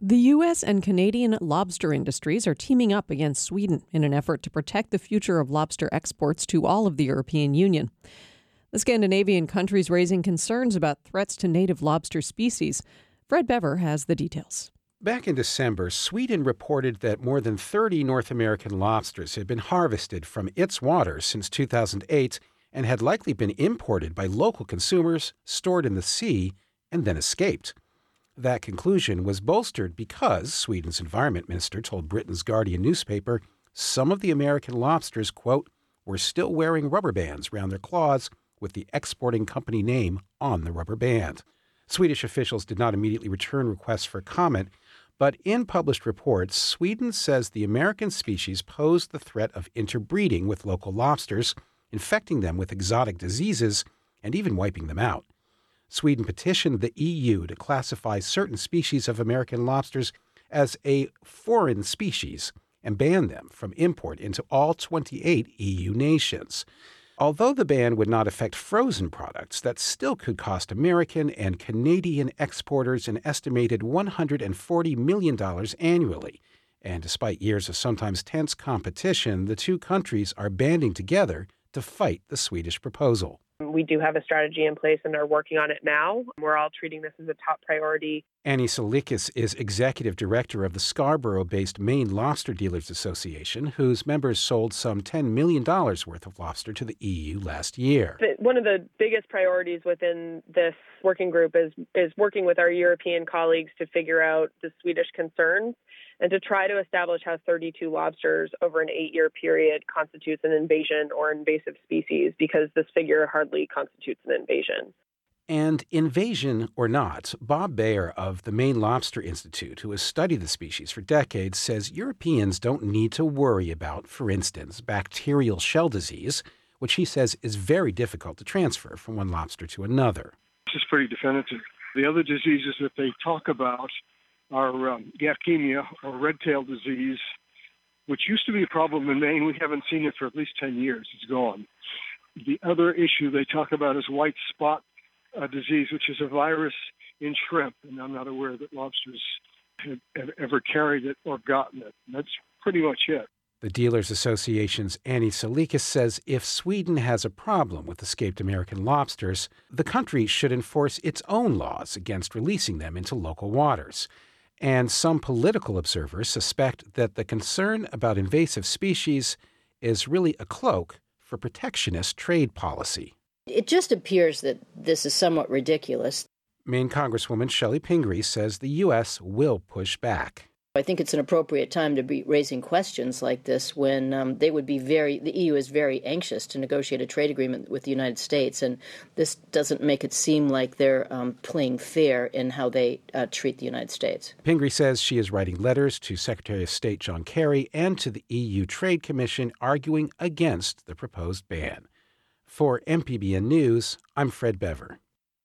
The U.S. and Canadian lobster industries are teaming up against Sweden in an effort to protect the future of lobster exports to all of the European Union. The Scandinavian countries raising concerns about threats to native lobster species. Fred Bever has the details. Back in December, Sweden reported that more than 30 North American lobsters had been harvested from its waters since 2008 and had likely been imported by local consumers, stored in the sea, and then escaped. That conclusion was bolstered because Sweden's environment minister told Britain's Guardian newspaper some of the American lobsters, quote, were still wearing rubber bands around their claws with the exporting company name on the rubber band. Swedish officials did not immediately return requests for comment, but in published reports, Sweden says the American species posed the threat of interbreeding with local lobsters, infecting them with exotic diseases, and even wiping them out. Sweden petitioned the EU to classify certain species of American lobsters as a foreign species and ban them from import into all 28 EU nations. Although the ban would not affect frozen products, that still could cost American and Canadian exporters an estimated $140 million annually. And despite years of sometimes tense competition, the two countries are banding together to fight the Swedish proposal. We do have a strategy in place and are working on it now. We're all treating this as a top priority. Annie Salikis is executive director of the Scarborough-based Maine Lobster Dealers Association, whose members sold some $10 million worth of lobster to the EU last year. One of the biggest priorities within this working group is working with our European colleagues to figure out the Swedish concerns and to try to establish how 32 lobsters over an 8-year period constitutes an invasion or invasive species, because this figure hardly constitutes an invasion. And invasion or not, Bob Bayer of the Maine Lobster Institute, who has studied the species for decades, says Europeans don't need to worry about, for instance, bacterial shell disease, which he says is very difficult to transfer from one lobster to another. This is pretty definitive. The other diseases that they talk about are Gaffkemia, or red-tail disease, which used to be a problem in Maine. We haven't seen it for at least 10 years. It's gone. The other issue they talk about is white spot disease, which is a virus in shrimp, and I'm not aware that lobsters have ever carried it or gotten it. And that's pretty much it. The Dealers Association's Annie Salikis says if Sweden has a problem with escaped American lobsters, the country should enforce its own laws against releasing them into local waters. And some political observers suspect that the concern about invasive species is really a cloak for protectionist trade policy. It just appears that this is somewhat ridiculous. Maine Congresswoman Shelley Pingree says the U.S. will push back. I think it's an appropriate time to be raising questions like this when the EU is very anxious to negotiate a trade agreement with the United States, and this doesn't make it seem like they're playing fair in how they treat the United States. Pingree says she is writing letters to Secretary of State John Kerry and to the EU Trade Commission arguing against the proposed ban. For MPBN News, I'm Fred Bever.